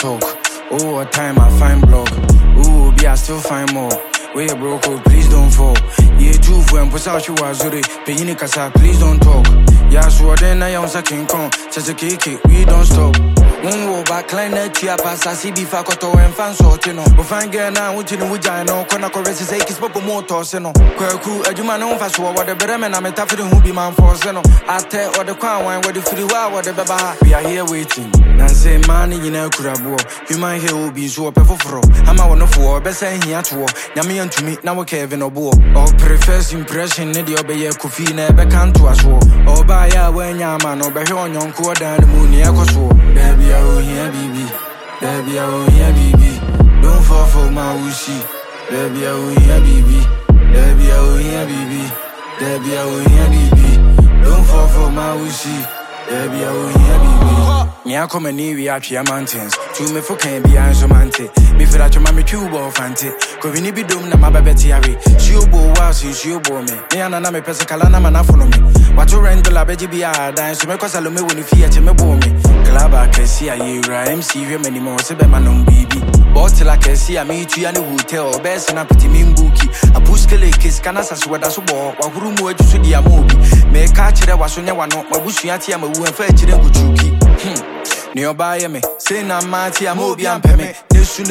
talk. Oh, what time I find blog. Ooh, be I still find more. Where you broke out, please don't fall. Yeah, too for and push out you was already. Paying casa, please don't talk. Yeah, so then I am sucking con. Such a cake, we don't stop. One war back line that chia pass, I see before Koto and fan sortino. But find girl now, which in which I know, Konako Resist, is Popo Motors, no. Kwaku, a human on fast war, what the better man, I'm a tough who be man for Zeno. I tell or the crown wine, where the free wow, what the baba. We are here waiting. Now say money in a crabo. Human here will be so perfect. I'm a one of war, best saying here to war. Yami to me, now Kevin or Bo. Or prefers impression, Neddy obey a coffee, never come to us war. Or buy a when yaman or by on your core down the moon, Yakos. Baby, I will hear baby. Baby, I will hear baby. Don't fall for my wussy. Baby, I will hear baby. Baby, I will hear baby. Baby, I will hear baby. Don't fall for my wussy. Baby, I will hear baby. Me I come and we are three mountains. To me for can be answer mante. Me feel that your mommy cube or fante. Cause we need be doomed na my baby ari. She obo was she obo me. Me and me pesa kalana man for me. What to rent the labeji be a dance to me cause I love me when you fear to me bo me. Klaba can see a year MC him anymore se be man on baby. But till I can see a meet you and the hotel best and a pretty mean bookie. A puskele kiss can as a sweater so ball. What room would you see the movie? Me catch it was on your one my bush yati am a woo and fetch it and go nearby me, say na mati a mobi and peme. Nesu.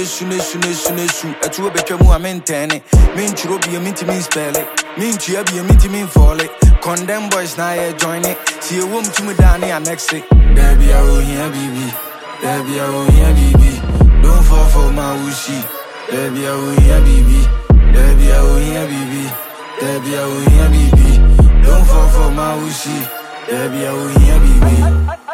A two became a maintain it. Mean to be a minty mean spell it. Mean to be a minty mean fall it. Condemn boys now join it. See a woman to me down here next it. Baby, I will hear baby. Baby, I will hear baby. Don't fall for my wussy. Baby, I will hear baby. Baby, I will hear baby. Baby, I will hear baby. Don't fall for my wussy. Baby, I will hear baby.